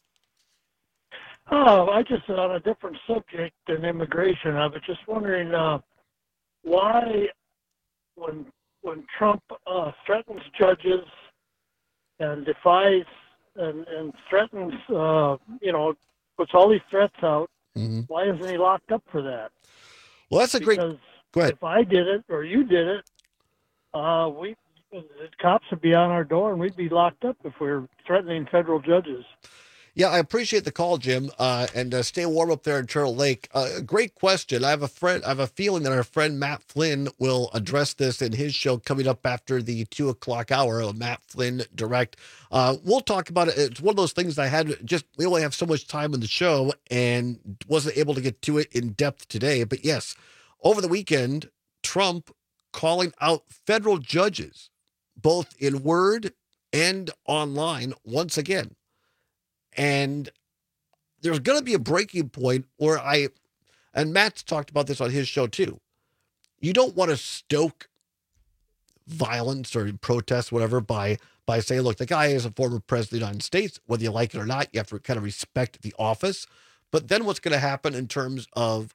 Oh, I just on a different subject than immigration. I was just wondering why, when Trump threatens judges and defies and threatens, puts all these threats out, why isn't he locked up for that? Well, that's a great. Go ahead. If I did it or you did it, the cops would be on our door and we'd be locked up if we were threatening federal judges. Yeah, I appreciate the call, Jim, and stay warm up there in Turtle Lake. Great question. I have a feeling that our friend Matt Flynn will address this in his show coming up after the 2:00 hour, Matt Flynn Direct. We'll talk about it. It's one of those things that we only have so much time in the show and wasn't able to get to it in depth today. But yes, over the weekend, Trump calling out federal judges, both in word and online, once again. And there's going to be a breaking point where and Matt's talked about this on his show too. You don't want to stoke violence or protest, whatever, by saying, look, the guy is a former president of the United States, whether you like it or not, you have to kind of respect the office. But then what's going to happen in terms of,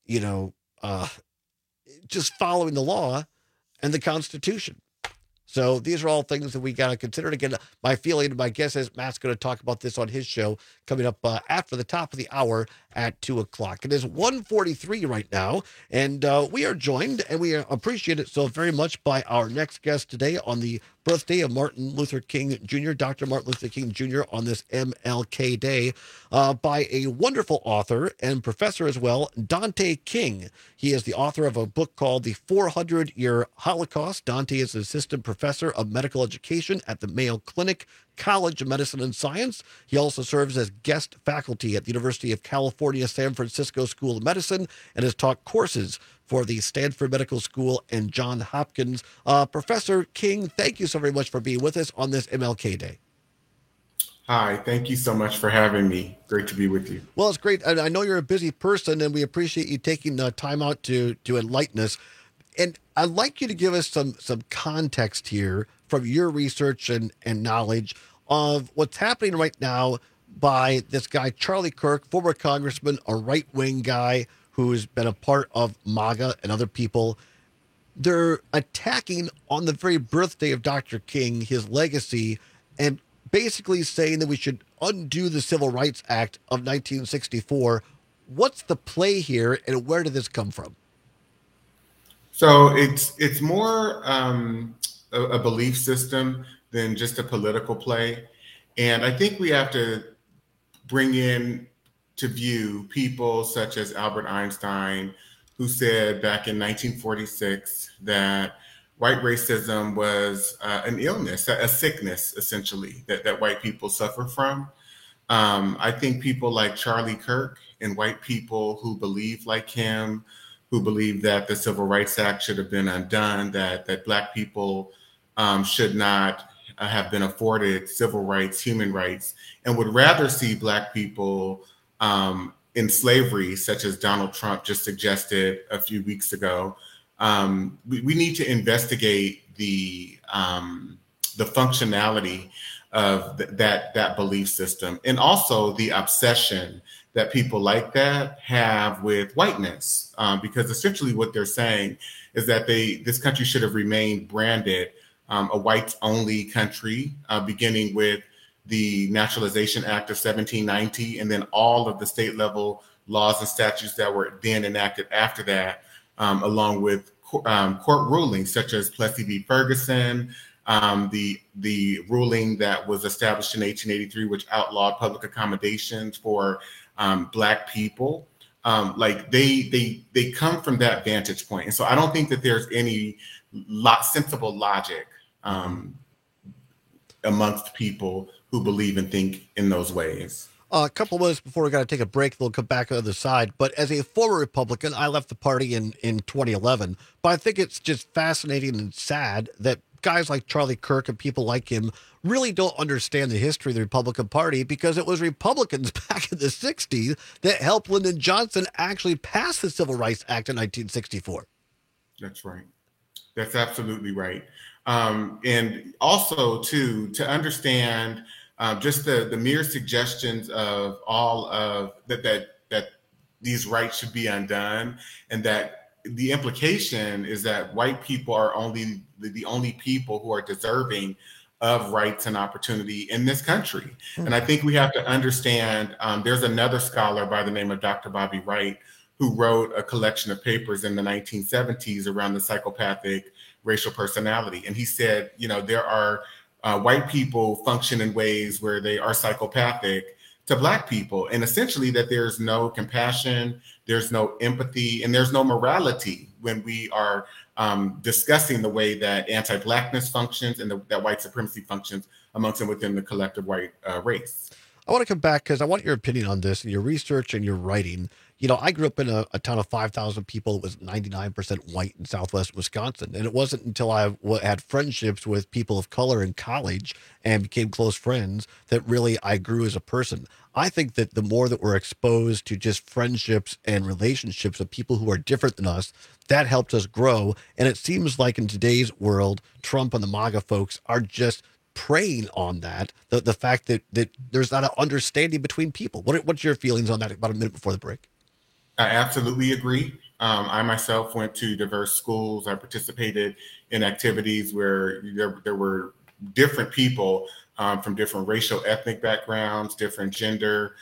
just following the law and the Constitution? So these are all things that we got to consider. And again, my feeling, my guess is Matt's going to talk about this on his show coming up after the top of the hour at 2:00. It is 1:43 right now, and we are joined, and we appreciate it so very much, by our next guest today on the birthday of Martin Luther King Jr., Dr. Martin Luther King Jr. on this MLK Day, by a wonderful author and professor as well, Dante King. He is the author of a book called The 400-Year Holocaust. Dante is an assistant professor of medical education at the Mayo Clinic College of Medicine and Science. He also serves as guest faculty at the University of California, San Francisco School of Medicine, and has taught courses for the Stanford Medical School and Johns Hopkins. Professor King, thank you so very much for being with us on this MLK Day. Hi, thank you so much for having me. Great to be with you. Well, it's great. I know you're a busy person, and we appreciate you taking time out to enlighten us. And I'd like you to give us some context here from your research and knowledge of what's happening right now by this guy, Charlie Kirk, former congressman, a right-wing guy who's been a part of MAGA and other people. they're attacking on the very birthday of Dr. King, his legacy, and basically saying that we should undo the Civil Rights Act of 1964. What's the play here, and where did this come from? So it's more a belief system than just a political play. And I think we have to bring in to view people such as Albert Einstein, who said back in 1946 that white racism was an illness, a sickness, essentially, that white people suffer from. I think people like Charlie Kirk and white people who believe like him, who believe that the Civil Rights Act should have been undone, that Black people should not have been afforded civil rights, human rights, and would rather see Black people in slavery, such as Donald Trump just suggested a few weeks ago. We need to investigate the functionality of that belief system, and also the obsession that people like that have with whiteness, because essentially what they're saying is that this country should have remained branded a whites-only country, beginning with the Naturalization Act of 1790, and then all of the state-level laws and statutes that were then enacted after that, along with court rulings such as Plessy v. Ferguson, the ruling that was established in 1883, which outlawed public accommodations for Black people. Like they come from that vantage point. And so I don't think that there's any sensible logic amongst people who believe and think in those ways. A couple of minutes before we got to take a break, we'll come back on the other side. But as a former Republican, I left the party in 2011. But I think it's just fascinating and sad that guys like Charlie Kirk and people like him really don't understand the history of the Republican Party, because it was Republicans back in the 60s that helped Lyndon Johnson actually pass the Civil Rights Act in 1964. That's right. That's absolutely right. And also, too, to understand just the mere suggestions of all of that these rights should be undone, and that the implication is that white people are only the only people who are deserving of rights and opportunity in this country. And I think we have to understand, there's another scholar by the name of Dr. Bobby Wright, who wrote a collection of papers in the 1970s around the psychopathic racial personality. And he said, there are white people function in ways where they are psychopathic to Black people, and essentially that there's no compassion, there's no empathy, and there's no morality when we are discussing the way that anti-Blackness functions and that white supremacy functions amongst and within the collective white race. I want to come back because I want your opinion on this and your research and your writing. I grew up in a town of 5,000 people. It was 99% white in Southwest Wisconsin. And it wasn't until I had friendships with people of color in college and became close friends that really I grew as a person. I think that the more that we're exposed to just friendships and relationships of people who are different than us, that helped us grow. And it seems like in today's world, Trump and the MAGA folks are just preying on that, the fact that there's not an understanding between people. What's your feelings on that about a minute before the break? I absolutely agree. I myself went to diverse schools. I participated in activities where there were different people from different racial, ethnic backgrounds, different gender,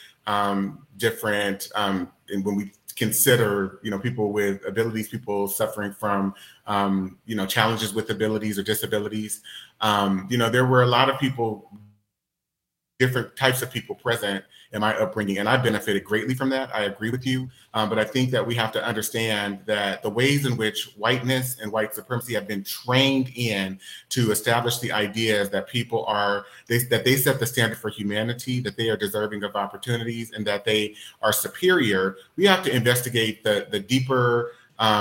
different, and when we consider, people with abilities, people suffering from, challenges with abilities or disabilities, there were a lot of people, different types of people present in my upbringing, and I benefited greatly from that. I agree with you, but I think that we have to understand that the ways in which whiteness and white supremacy have been trained in to establish the ideas that people that they set the standard for humanity, that they are deserving of opportunities, and that they are superior. We have to investigate the deeper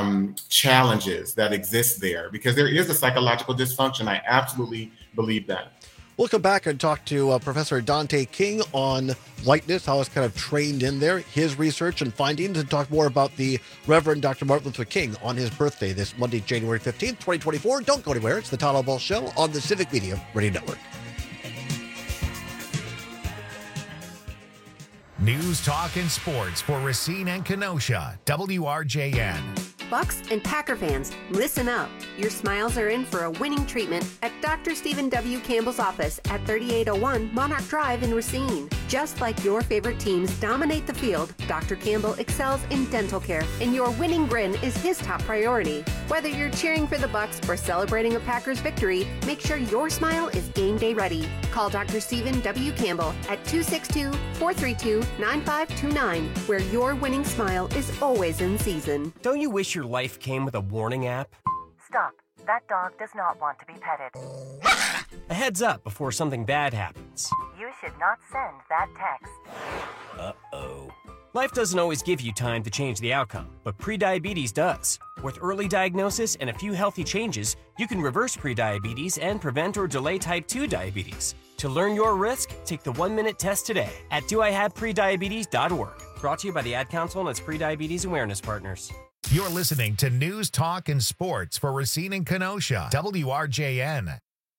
challenges that exist there, because there is a psychological dysfunction. I absolutely believe that. We'll come back and talk to Professor Dante King on whiteness, how it's kind of trained in there, his research and findings, and talk more about the Reverend Dr. Martin Luther King on his birthday this Monday, January 15th, 2024. Don't go anywhere. It's the Todd Ball Show on the Civic Media Radio Network. News, talk, and sports for Racine and Kenosha. WRJN. Bucks and Packer fans, listen up. Your smiles are in for a winning treatment at Dr. Stephen W. Campbell's office at 3801 Monarch Drive in Racine. Just like your favorite teams dominate the field, Dr. Campbell excels in dental care, and your winning grin is his top priority. Whether you're cheering for the Bucks or celebrating a Packers victory, make sure your smile is game day ready. Call Dr. Stephen W. Campbell at 262-432-9529, where your winning smile is always in season. Don't you wish your life came with a warning app? Stop. That dog does not want to be petted. A heads up before something bad happens. You should not send that text. Uh-oh. Life doesn't always give you time to change the outcome, but prediabetes does. With early diagnosis and a few healthy changes, you can reverse prediabetes and prevent or delay type 2 diabetes. To learn your risk, take the 1-minute test today at doihaveprediabetes.org. Brought to you by the Ad Council and its prediabetes awareness partners. You're listening to News, Talk, and Sports for Racine and Kenosha, WRJN.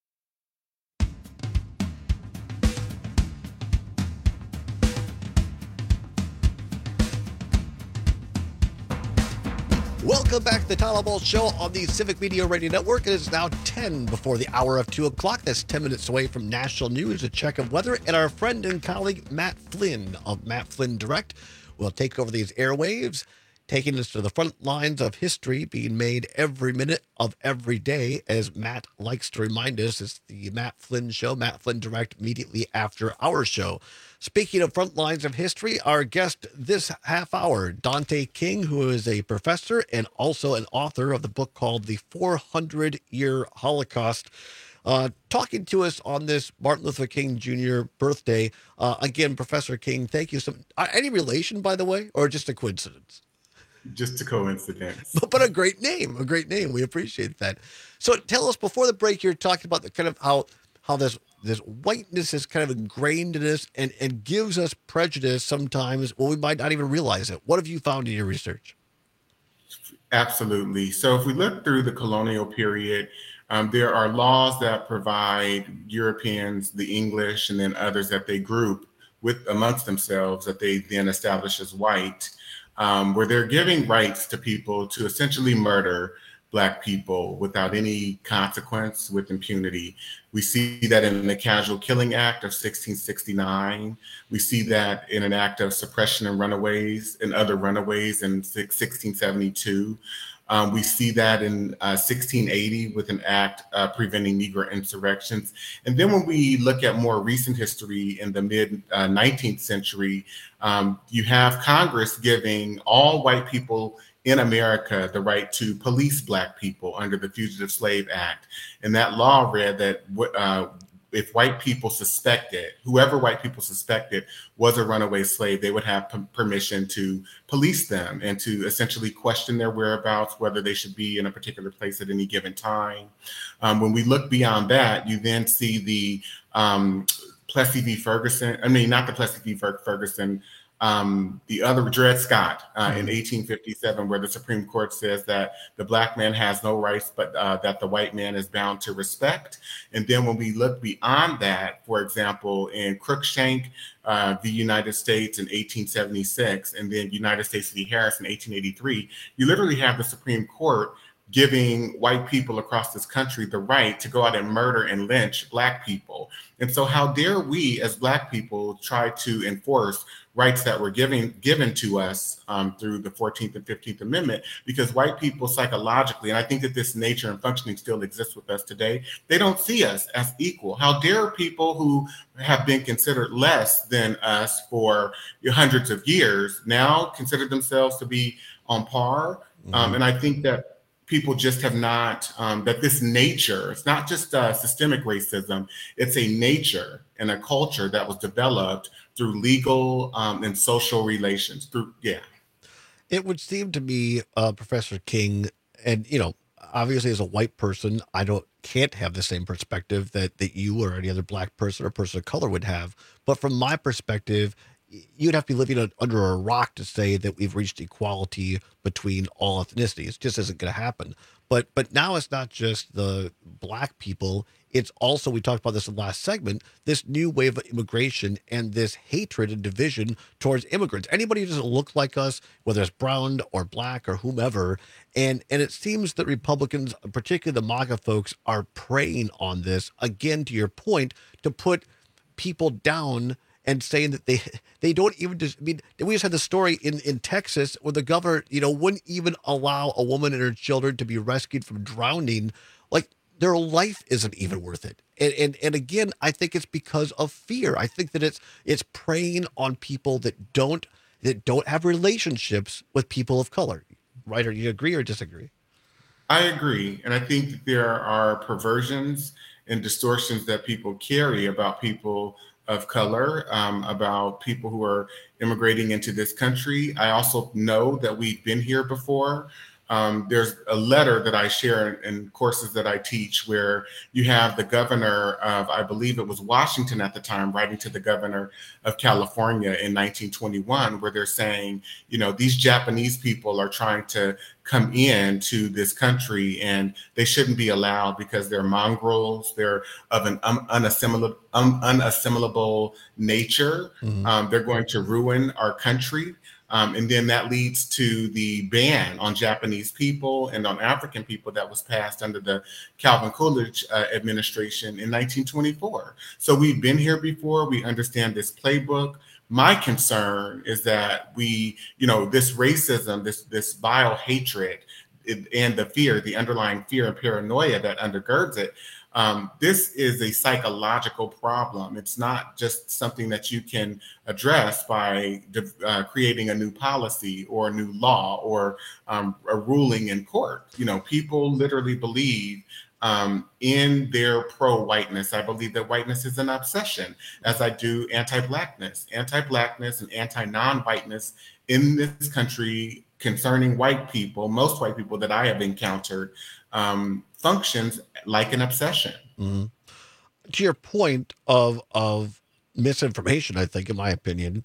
Welcome back to the Tyler Ball Show on the Civic Media Radio Network. It is now 10 before the hour of 2 o'clock. That's 10 minutes away from national news, a check of weather, and our friend and colleague Matt Flynn of Matt Flynn Direct will take over these airwaves, taking us to the front lines of history being made every minute of every day. As Matt likes to remind us, it's the Matt Flynn Show, Matt Flynn Direct, immediately after our show. Speaking of front lines of history, our guest this half hour, Dante King, who is a professor and also an author of the book called The 400-Year Holocaust, talking to us on this Martin Luther King Jr. birthday. Again, Professor King, thank you. Any relation, by the way, or just a coincidence? Just a coincidence. But a great name, a great name. We appreciate that. So tell us, before the break, you're talking about the kind of how this whiteness is kind of ingrained in us and gives us prejudice sometimes when we might not even realize it. What have you found in your research? Absolutely. So if we look through the colonial period, there are laws that provide Europeans the English and then others that they group with amongst themselves that they then establish as white, where they're giving rights to people to essentially murder Black people without any consequence, with impunity. We see that in the Casual Killing Act of 1669. We see that in an act of suppression and runaways and other runaways in 1672. We see that in 1680 with an act preventing Negro insurrections. And then when we look at more recent history in the mid 19th century, you have Congress giving all white people in America the right to police Black people under the Fugitive Slave Act. And that law read that if white people suspected, whoever white people suspected was a runaway slave, they would have permission to police them and to essentially question their whereabouts, whether they should be in a particular place at any given time. When we look beyond that, you then see the Plessy v. Ferguson, not the Plessy v. Ferguson, the other Dred Scott in 1857, where the Supreme Court says that the Black man has no rights, but that the white man is bound to respect. And then when we look beyond that, for example, in Cruikshank v. United States in 1876, and then United States v. Harris in 1883, you literally have the Supreme Court giving white people across this country the right to go out and murder and lynch Black people. And so how dare we as Black people try to enforce rights that were given to us through the 14th and 15th Amendment, because white people psychologically, and I think that this nature and functioning still exists with us today, they don't see us as equal. How dare people who have been considered less than us for hundreds of years now consider themselves to be on par? And I think that people just have not, that this nature, it's not just systemic racism, it's a nature and a culture that was developed through legal and social relations. It would seem to me, Professor King, and obviously as a white person, can't have the same perspective that you or any other Black person or person of color would have. But from my perspective, you'd have to be living under a rock to say that we've reached equality between all ethnicities. It just isn't going to happen. But now it's not just the black people. It's also, we talked about this in the last segment, this new wave of immigration and this hatred and division towards immigrants. Anybody who doesn't look like us, whether it's brown or black or whomever. And it seems that Republicans, particularly the MAGA folks, are preying on this, again, to your point, to put people down and saying that they don't even just, I mean, we just had the story in Texas where the governor, wouldn't even allow a woman and her children to be rescued from drowning. Like, their life isn't even worth it. And again, I think it's because of fear. I think that it's preying on people that don't have relationships with people of color. Right? Or you agree or disagree? I agree. And I think that there are perversions and distortions that people carry about people of color, about people who are immigrating into this country. I also know that we've been here before. There's a letter that I share in courses that I teach where you have the governor of, I believe it was Washington at the time, writing to the governor of California in 1921, where they're saying, these Japanese people are trying to come into this country and they shouldn't be allowed because they're mongrels. They're of an unassimilable nature. Mm-hmm. They're going to ruin our country. And then that leads to the ban on Japanese people and on African people that was passed under the Calvin Coolidge administration in 1924. So we've been here before. We understand this playbook. My concern is that this racism, this vile hatred and the fear, the underlying fear and paranoia that undergirds it, this is a psychological problem. It's not just something that you can address by creating a new policy or a new law or a ruling in court. People literally believe in their pro-whiteness. I believe that whiteness is an obsession, as I do anti-blackness and anti-non-whiteness in this country concerning white people, most white people that I have encountered, functions like an obsession. Mm-hmm. To your point of misinformation, I think, in my opinion,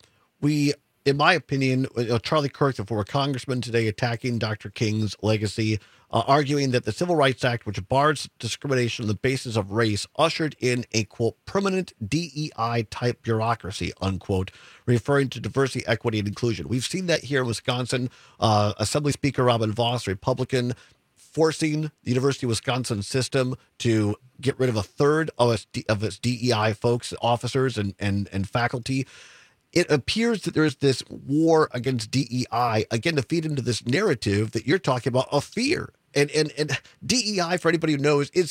Charlie Kirk, the former congressman today, attacking Dr. King's legacy, arguing that the Civil Rights Act, which bars discrimination on the basis of race, ushered in a, quote, permanent DEI-type bureaucracy, unquote, referring to diversity, equity, and inclusion. We've seen that here in Wisconsin. Assembly Speaker Robin Vos, Republican, forcing the University of Wisconsin system to get rid of a third of its DEI folks, officers, and faculty. It appears that there's this war against DEI, again, to feed into this narrative that you're talking about of fear. And DEI, for anybody who knows, it's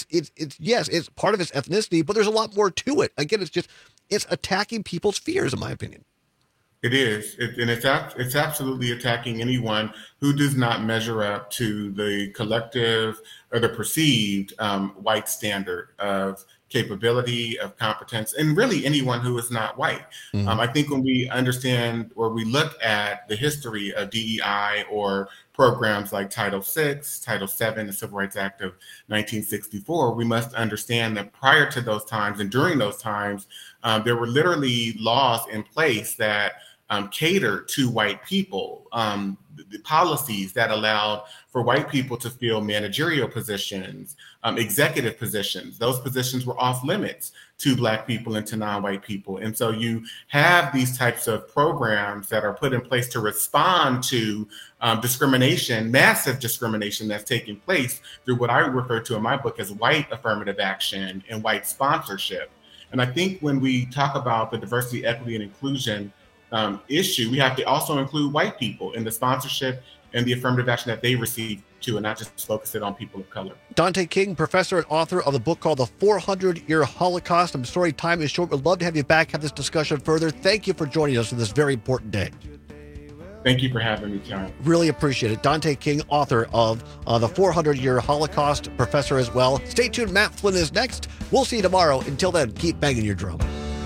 part of its ethnicity, but there's a lot more to it. Again, it's attacking people's fears, in my opinion. It is, it's absolutely attacking anyone who does not measure up to the collective or the perceived white standard of capability, of competence, and really anyone who is not white. Mm-hmm. I think when we understand or we look at the history of DEI or programs like Title VI, Title VII, the Civil Rights Act of 1964, we must understand that prior to those times and during those times, there were literally laws in place that catered to white people, the policies that allowed for white people to fill managerial positions, executive positions. Those positions were off limits to Black people and to non-white people. And so you have these types of programs that are put in place to respond to discrimination, massive discrimination that's taking place through what I refer to in my book as white affirmative action and white sponsorship. And I think when we talk about the diversity, equity, and inclusion issue, we have to also include white people in the sponsorship and the affirmative action that they receive too, and not just focus it on people of color. Dante King, professor and author of the book called The 400-Year Holocaust. I'm sorry time is short. We'd love to have you back, have this discussion further. Thank you for joining us on this very important day. Thank you for having me, John. Really appreciate it. Dante King, author of The 400-Year Holocaust, professor as well. Stay tuned. Matt Flynn is next. We'll see you tomorrow. Until then, keep banging your drum.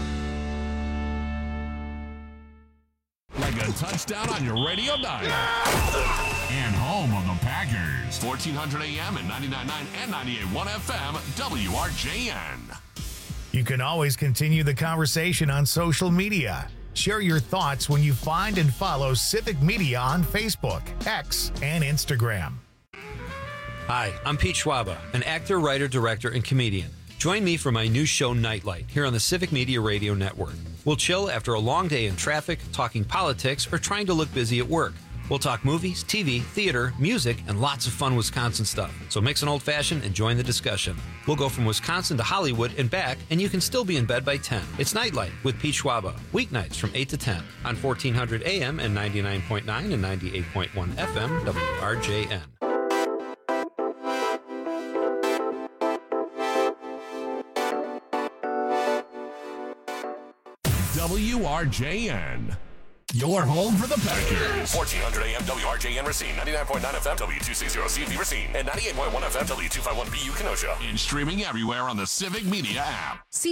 Like a touchdown on your radio dial. And home of the Packers. 1400 AM and 99.9 and 98.1 FM, WRJN. You can always continue the conversation on social media. Share your thoughts when you find and follow Civic Media on Facebook, X, and Instagram. Hi, I'm Pete Schwaba, an actor, writer, director, and comedian. Join me for my new show, Nightlight, here on the Civic Media Radio Network. We'll chill after a long day in traffic, talking politics, or trying to look busy at work. We'll talk movies, TV, theater, music, and lots of fun Wisconsin stuff. So mix an old-fashioned and join the discussion. We'll go from Wisconsin to Hollywood and back, and you can still be in bed by 10. It's Nightlight with Pete Schwaba, weeknights from 8 to 10 on 1400 AM and 99.9 and 98.1 FM WRJN. WRJN, your home for the Packers. 1400 AM WRJN Racine, 99.9 FM W260CV Racine, and 98.1 FM W251BU Kenosha. And streaming everywhere on the Civic Media app.